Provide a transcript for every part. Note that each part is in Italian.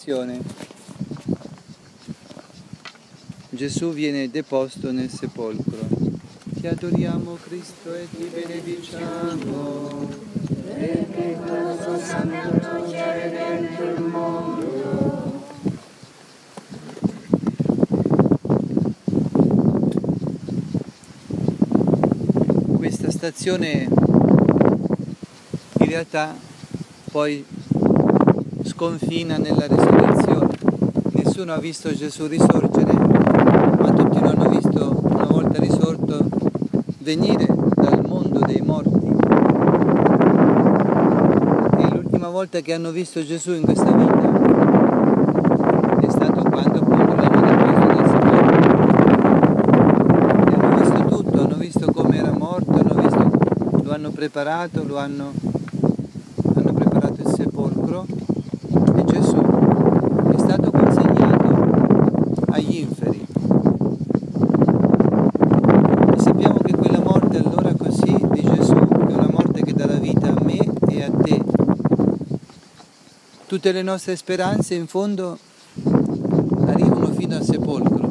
risurrezione Gesù viene deposto nel sepolcro. Ti adoriamo Cristo e ti benediciamo, perché il tuo santo ci ha redento il mondo. Questa stazione in realtà poi sconfina nella risurrezione. Nessuno ha visto Gesù risorgere, ma tutti lo hanno visto una volta risorto venire dal mondo dei morti. E l'ultima volta che hanno visto Gesù in questa vita è stato quando appunto l'hanno deposto nel sepolcro. E hanno visto tutto, hanno visto come era morto, lo hanno preparato, hanno preparato il sepolcro e Gesù è stato consegnato agli inferi. E sappiamo che quella morte allora così di Gesù è una morte che dà la vita a me e a te. Tutte le nostre speranze in fondo arrivano fino al sepolcro.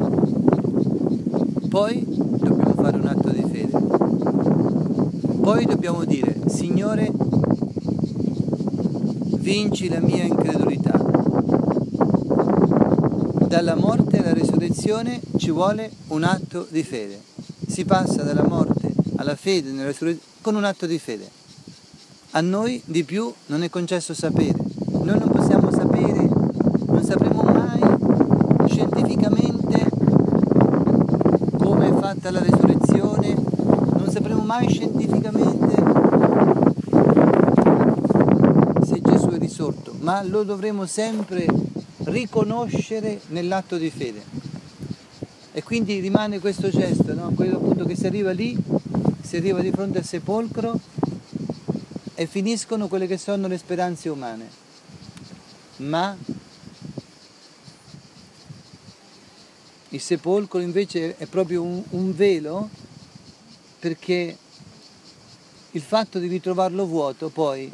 Poi dobbiamo fare un atto di fede. Poi dobbiamo dire: Signore, vinci la mia incredulità. Dalla morte alla risurrezione ci vuole un atto di fede. Si passa dalla morte alla fede nella risurrezione con un atto di fede. A noi di più non è concesso sapere. Noi non possiamo sapere, non sapremo mai scientificamente come è fatta la risurrezione, non sapremo mai scientificamente se Gesù è risorto, ma lo dovremo sempre riconoscere nell'atto di fede. E quindi rimane questo gesto, no? Quello appunto che si arriva lì, si arriva di fronte al sepolcro e finiscono quelle che sono le speranze umane. Ma il sepolcro invece è proprio un velo, perché il fatto di ritrovarlo vuoto poi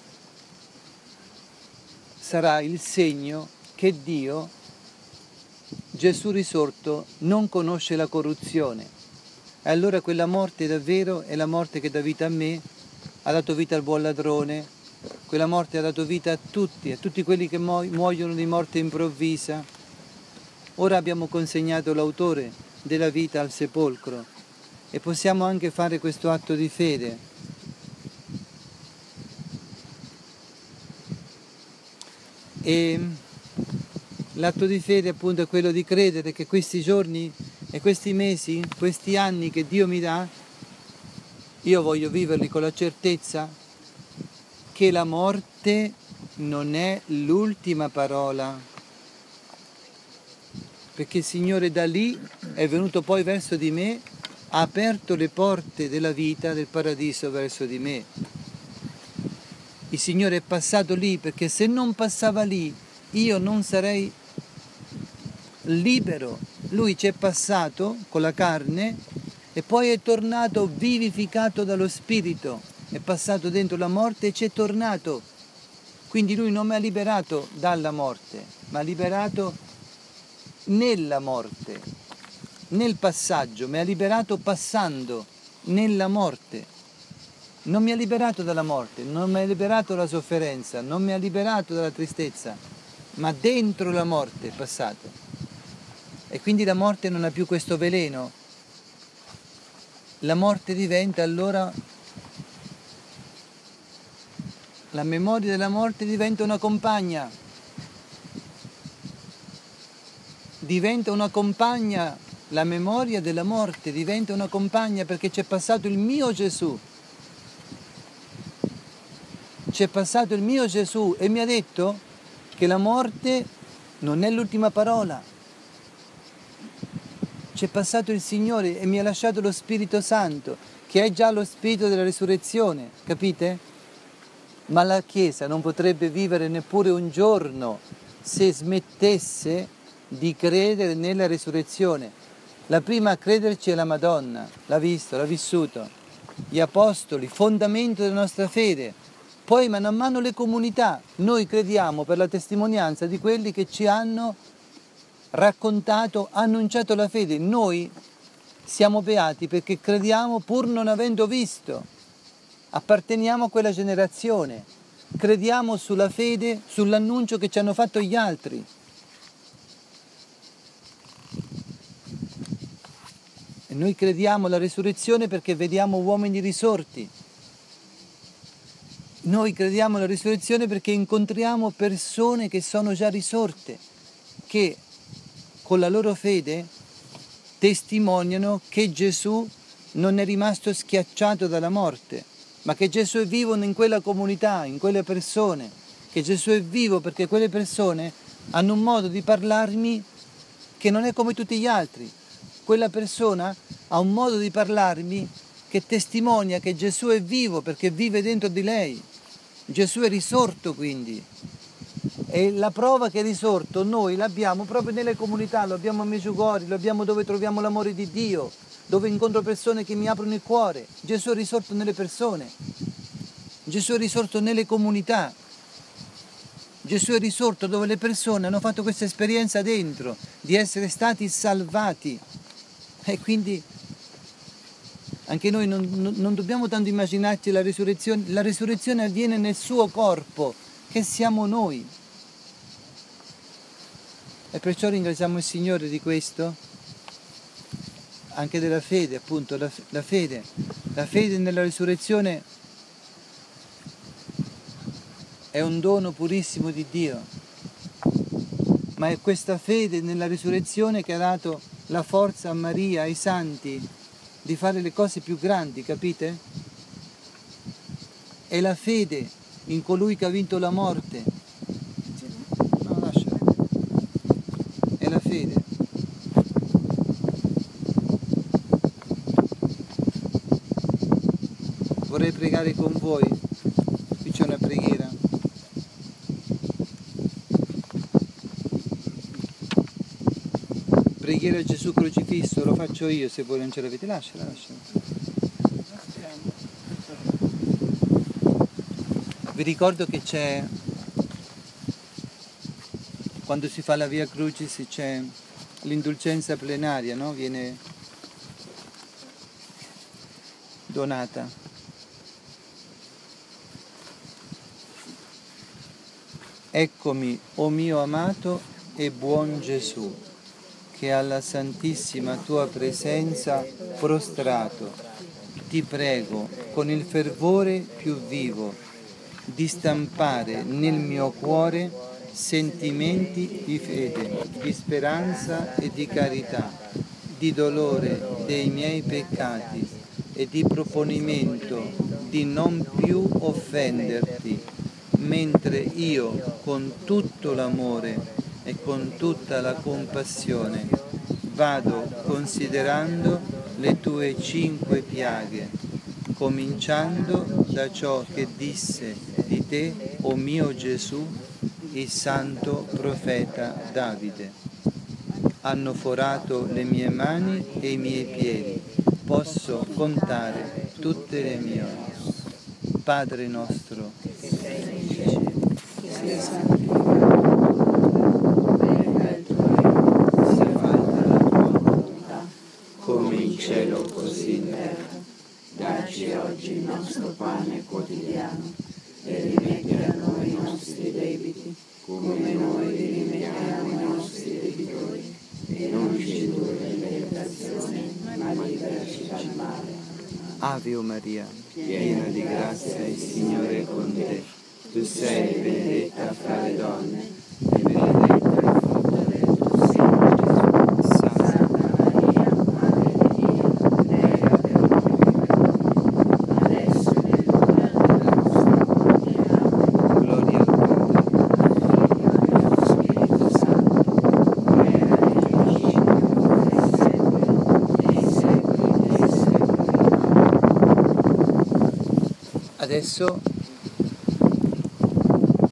sarà il segno che Dio, Gesù risorto, non conosce la corruzione. E allora quella morte davvero è la morte che dà vita a me, ha dato vita al buon ladrone, quella morte ha dato vita a tutti quelli che muoiono di morte improvvisa. Ora abbiamo consegnato l'autore della vita al sepolcro e possiamo anche fare questo atto di fede. E l'atto di fede appunto è quello di credere che questi giorni e questi mesi, questi anni che Dio mi dà, io voglio viverli con la certezza che la morte non è l'ultima parola, perché il Signore da lì è venuto poi verso di me, ha aperto le porte della vita, del paradiso verso di me. Il Signore è passato lì, perché se non passava lì io non sarei libero. Lui ci è passato con la carne e poi è tornato vivificato dallo Spirito, è passato dentro la morte e ci è tornato. Quindi Lui non mi ha liberato dalla morte, ma ha liberato nella morte, nel passaggio, mi ha liberato passando nella morte. Non mi ha liberato dalla morte, non mi ha liberato dalla sofferenza, non mi ha liberato dalla tristezza, ma dentro la morte è passato. E quindi la morte non ha più questo veleno. La morte diventa allora, la memoria della morte diventa una compagna. Diventa una compagna, la memoria della morte diventa una compagna, perché c'è passato il mio Gesù. C'è passato il mio Gesù e mi ha detto che la morte non è l'ultima parola. C'è passato il Signore e mi ha lasciato lo Spirito Santo, che è già lo Spirito della risurrezione, capite? Ma la Chiesa non potrebbe vivere neppure un giorno se smettesse di credere nella risurrezione. La prima a crederci è la Madonna, l'ha visto, l'ha vissuto. Gli Apostoli, fondamento della nostra fede. Poi mano a mano le comunità, noi crediamo per la testimonianza di quelli che ci hanno raccontato, annunciato la fede. Noi siamo beati perché crediamo pur non avendo visto, apparteniamo a quella generazione, crediamo sulla fede, sull'annuncio che ci hanno fatto gli altri. E noi crediamo alla risurrezione perché vediamo uomini risorti. Noi crediamo alla risurrezione perché incontriamo persone che sono già risorte, che con la loro fede testimoniano che Gesù non è rimasto schiacciato dalla morte, ma che Gesù è vivo in quella comunità, in quelle persone, che Gesù è vivo perché quelle persone hanno un modo di parlarmi che non è come tutti gli altri. Quella persona ha un modo di parlarmi che testimonia che Gesù è vivo perché vive dentro di lei. Gesù è risorto quindi. E la prova che è risorto noi l'abbiamo proprio nelle comunità, lo abbiamo a Medjugorje, lo abbiamo dove troviamo l'amore di Dio, dove incontro persone che mi aprono il cuore. Gesù è risorto nelle persone, Gesù è risorto nelle comunità, Gesù è risorto dove le persone hanno fatto questa esperienza dentro, di essere stati salvati. E quindi anche noi non dobbiamo tanto immaginarci la risurrezione avviene nel suo corpo, che siamo noi. E perciò ringraziamo il Signore di questo, anche della fede, appunto, la fede nella risurrezione è un dono purissimo di Dio, ma è questa fede nella risurrezione che ha dato la forza a Maria, ai santi, di fare le cose più grandi, capite? È la fede in colui che ha vinto la morte. No, lascia. È la fede. Vorrei pregare con voi. Qui c'è una preghiera. Preghiera a Gesù crocifisso, lo faccio io se voi non ce l'avete. Lasciala. Vi ricordo che c'è, quando si fa la Via Crucis, c'è l'indulgenza plenaria, no? Viene donata. Eccomi, o mio amato e buon Gesù, che alla santissima tua presenza prostrato, ti prego con il fervore più vivo di stampare nel mio cuore sentimenti di fede, di speranza e di carità, di dolore dei miei peccati e di proponimento di non più offenderti, mentre io con tutto l'amore e con tutta la compassione vado considerando le tue 5 piaghe, cominciando da ciò che disse di te, o mio Gesù, il santo profeta Davide. Hanno forato le mie mani e i miei piedi, posso contare tutte le mie ore. Padre nostro, come in cielo così in terra. Dacci oggi il nostro pane quotidiano e rimetti a noi i nostri debiti, come noi li rimettiamo ai nostri debitori, e non ci indurre in tentazione, ma liberaci dal male. Ave Maria, piena di grazia, il Signore è con te. Tu sei benedetta fra le donne, e benedetto è il frutto del tuo seno, Gesù. Santa Maria, Madre di Dio, prega per noi peccatori, adesso e nell'ora della nostra morte. Amen. Gloria al Padre, al Figlio e allo Spirito Santo, come era nel principio, ora e sempre, nei secoli dei secoli. Adesso